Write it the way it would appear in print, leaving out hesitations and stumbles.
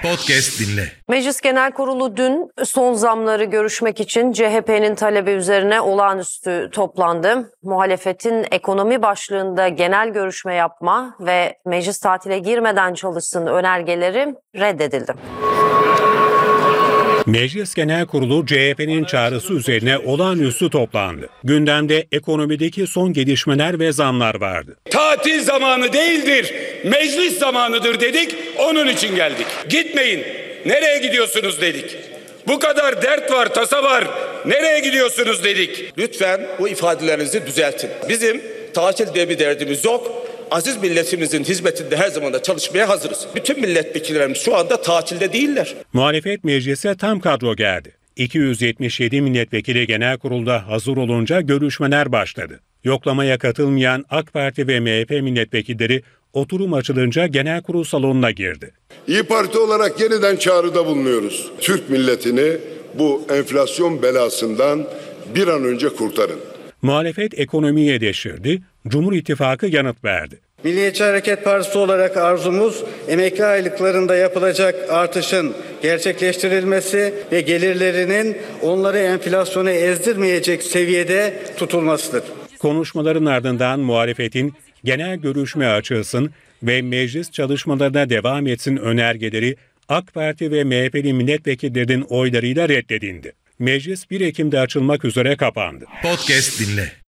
Podcast dinle. Meclis Genel Kurulu dün son zamları görüşmek için CHP'nin talebi üzerine olağanüstü toplandı. Muhalefetin ekonomi başlığında genel görüşme yapma ve meclis tatile girmeden çalışsın önergeleri reddedildi. Meclis Genel Kurulu CHP'nin çağrısı üzerine olağanüstü toplandı. Gündemde ekonomideki son gelişmeler ve zamlar vardı. Tatil zamanı değildir, meclis zamanıdır dedik, onun için geldik. Gitmeyin, nereye gidiyorsunuz dedik. Bu kadar dert var, tasa var, nereye gidiyorsunuz dedik. Lütfen bu ifadelerinizi düzeltin. Bizim tatil diye bir derdimiz yok. Aziz milletimizin hizmetinde her zaman da çalışmaya hazırız. Bütün milletvekillerimiz şu anda tatilde değiller. Muhalefet meclise tam kadro geldi. 277 milletvekili genel kurulda hazır olunca görüşmeler başladı. Yoklamaya katılmayan AK Parti ve MHP milletvekilleri oturum açılınca genel kurul salonuna girdi. İYİ Parti olarak yeniden çağrıda bulunuyoruz. Türk milletini bu enflasyon belasından bir an önce kurtarın. Muhalefet ekonomiyi eleştirdi, Cumhur İttifakı yanıt verdi. Milliyetçi Hareket Partisi olarak arzumuz emekli aylıklarında yapılacak artışın gerçekleştirilmesi ve gelirlerinin onları enflasyona ezdirmeyecek seviyede tutulmasıdır. Konuşmaların ardından muhalefetin genel görüşme açılsın ve meclis çalışmalarına devam etsin önergeleri AK Parti ve MHP'li milletvekillerinin oylarıyla reddedildi. Meclis 1 Ekim'de açılmak üzere kapandı. Podcast dinle.